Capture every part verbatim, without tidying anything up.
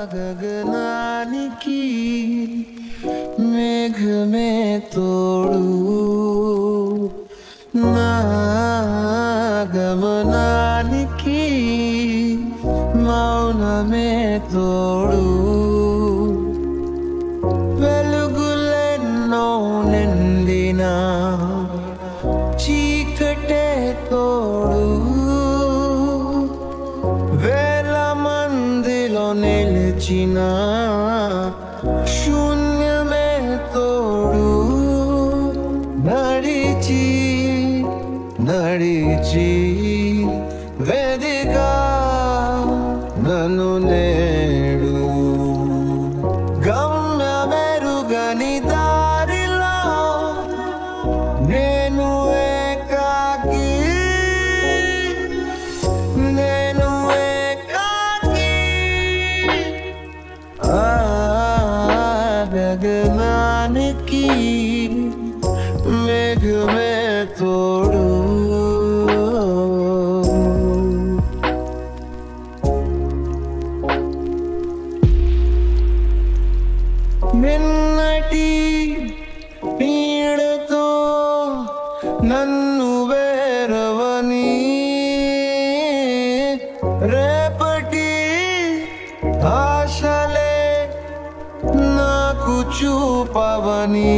గగనానికి మేఘమే తోడు నా గమనానికి మౌనమే తోడు వెలుగులెన్నో నిండిన చీకటే తోడు వేల మందిలో నిలిచిన శూన్యమే తోడు నడిచి నడిచి వేదిక నన్ను నేడు గమ్యమెరుగని దారిలో నేను ఏకాకి నేను ఏకాకి ఆ గగనానికి మేఘమే తోడు నిన్నటి నీడతో నన్ను వేరవని రేపటి ఆశలే నాకు చూపవని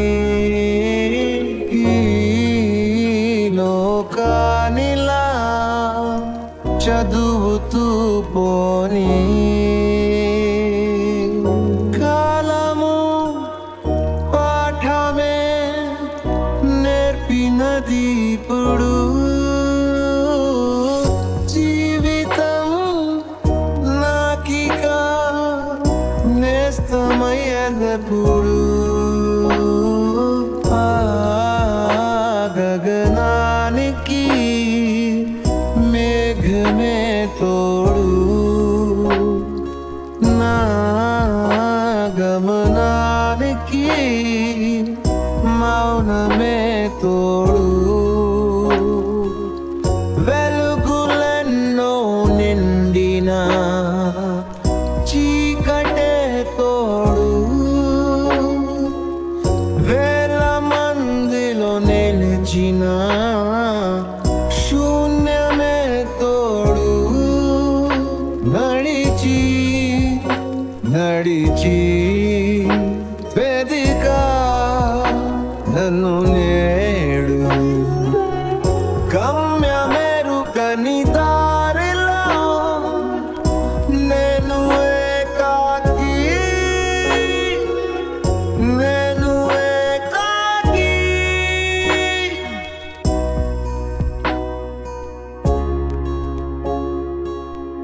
ఈ లోకానిలా చదువుతూ పోని ఇప్పుడు జీవితం నాకిక నేస్తమయ్యదప్పుడు ఆ గగనానికి మేఘమే తోడు నా గమనానికి మౌనమే తోడు వెలుగులెన్నో నిండిన చీకటే తోడు వేల మందిలో నిలిచిన శూన్యమే తోడు నడిచి నడిచి